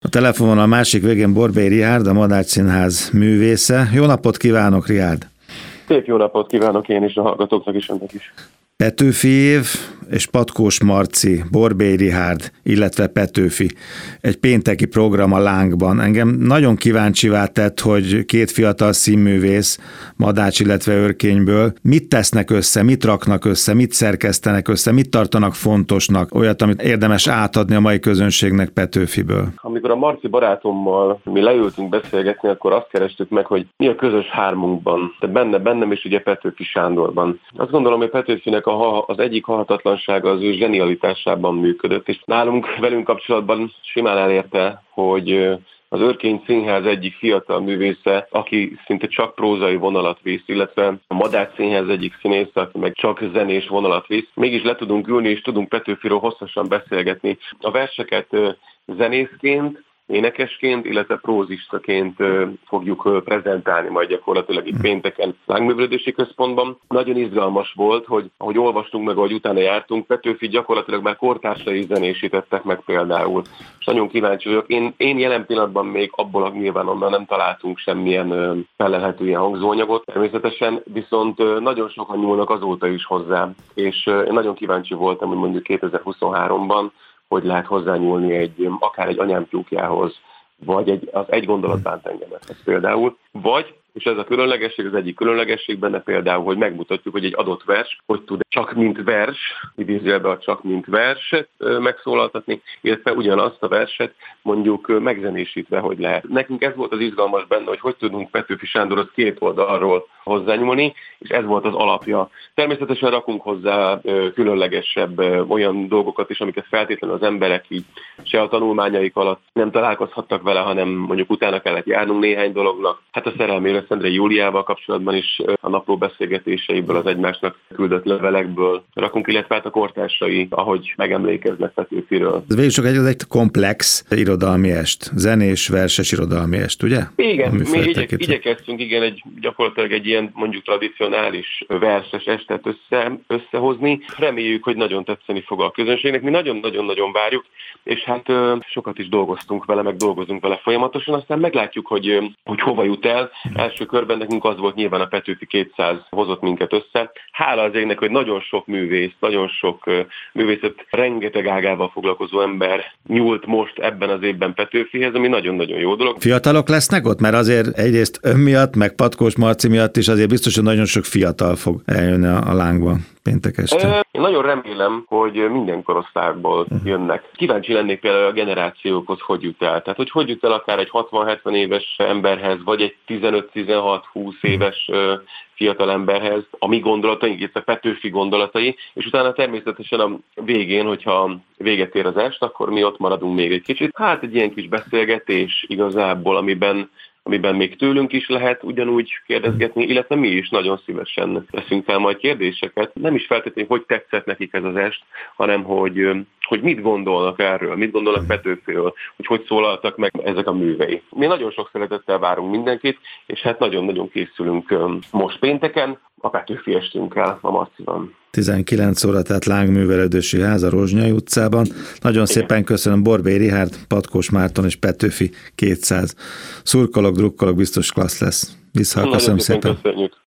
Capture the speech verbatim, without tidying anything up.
A telefonon a másik végén Borbély Richárd, a Madách Színház művésze. Jó napot kívánok, Richárd! Szép jó napot kívánok én is, a hallgatóknak is, önnek is. Petőfi év és Patkós Marci, Borbély Richárd, illetve Petőfi. Egy pénteki program a Lángban. Engem nagyon kíváncsivá tett, hogy két fiatal színművész, Madács, illetve Örkényből mit tesznek össze, mit raknak össze, mit szerkesztenek össze, mit tartanak fontosnak, olyat, amit érdemes átadni a mai közönségnek Petőfiből. Amikor a Marci barátommal mi leültünk beszélgetni, akkor azt kerestük meg, hogy mi a közös hármunkban, de benne, bennem is ugye Petőfi Sándorban. Azt gondolom, hogy Petőfinek a, az egyik halhatatlansága az ő zsenialitásában működött, és nálunk velünk kapcsolatban simán elérte, hogy az Örkény Színház egyik fiatal művésze, aki szinte csak prózai vonalat visz, illetve a Madách Színház egyik színésze, aki meg csak zenés vonalat visz. Mégis le tudunk ülni, és tudunk Petőfiről hosszasan beszélgetni. A verseket zenészként, énekesként, illetve prózistaként fogjuk prezentálni majd gyakorlatilag itt pénteken Lángművelődési Központban. Nagyon izgalmas volt, hogy ahogy olvastunk meg, ahogy utána jártunk, Petőfi gyakorlatilag már kortársai zenésítettek meg például. És nagyon kíváncsi vagyok. Én, én jelen pillanatban még abból nyilván onnan nem találtunk semmilyen felelhető ilyen hangzóanyagot. Természetesen viszont nagyon sokan nyúlnak azóta is hozzá. És én nagyon kíváncsi voltam, hogy mondjuk kétezer-huszonháromban hogy lehet hozzányúlni egy, akár egy anyám tyúkjához, vagy egy, az egy gondolat bánt engemet például, vagy, és ez a különlegesség, az egyik különlegesség benne például, hogy megmutatjuk, hogy egy adott vers, hogy tud csak mint vers, idézőjelben a csak mint verset megszólaltatni, illetve ugyanazt a verset mondjuk megzenésítve, hogy lehet. Nekünk ez volt az izgalmas benne, hogy hogy tudunk Petőfi Sándorhoz két oldalról hozzányúlni, és ez volt az alapja. Természetesen rakunk hozzá különlegesebb olyan dolgokat is, amiket feltétlenül az emberek így se a tanulmányaik alatt nem találkozhattak vele, hanem mondjuk utána kellett járnunk néhány dolognak. Hát a szerelméről Szendrei Júliával kapcsolatban is a napló beszélgetéseiből, az egymásnak küldött levelekből rakunk, illetve hát a kortársai, ahogy megemlékeznek Petőfiről. Ez végül csak egy, egy komplex irodalmi est, zenés, verses irodalmi est, ugye? Igen, mi igyek, igyekeztünk, igen, egy, gyakorlatilag egy ilyen mondjuk tradicionális verses estet össze, összehozni. Reméljük, hogy nagyon tetszeni fog a közönségnek. Mi nagyon-nagyon-nagyon várjuk, és hát sokat is dolgoztunk vele, meg dolgozunk vele folyamatosan, aztán meglátjuk, hogy, hogy hova jut el. Első körben nekünk az volt, nyilván a Petőfi kétszáz hozott minket össze. Hála az égnek, hogy nagyon sok művész, nagyon sok művészet, rengeteg ágával foglalkozó ember nyúlt most ebben az évben Petőfihez, ami nagyon-nagyon jó dolog. Fiatalok lesznek ott? Mert azért egyrészt ön miatt, meg Patkós Marci miatt is azért biztos, hogy nagyon sok fiatal fog eljönni a Lángba péntek este. Én nagyon remélem, hogy minden korosztályból jönnek. Kíváncsi lennék például a generációkhoz, hogy jut el. Tehát, hogy hogy jut el akár egy hatvan-hetven éves emberhez, vagy egy tizenöt-tizenhat-húsz éves fiatal emberhez, a mi gondolataink, itt a Petőfi gondolatai, és utána természetesen a végén, hogyha véget ér az est, akkor mi ott maradunk még egy kicsit. Hát egy ilyen kis beszélgetés igazából, amiben amiben még tőlünk is lehet ugyanúgy kérdezgetni, illetve mi is nagyon szívesen teszünk fel majd kérdéseket. Nem is feltétlenül, hogy tetszett nekik ez az est, hanem hogy, hogy mit gondolnak erről, mit gondolnak Petőfiről, hogy hogy szólaltak meg ezek a művei. Mi nagyon sok szeretettel várunk mindenkit, és hát nagyon-nagyon készülünk most pénteken, a Petőfi estünkkel a Marciban. tizenkilenc óra, tehát Lángművelődési Ház a Rozsnyai utcában. Nagyon Igen. szépen köszönöm Borbély Richárd, Patkós Márton és Petőfi kétszáz. Szurkolok, drukkolok, biztos klassz lesz. Vissza, köszönöm szépen. Köszönjük.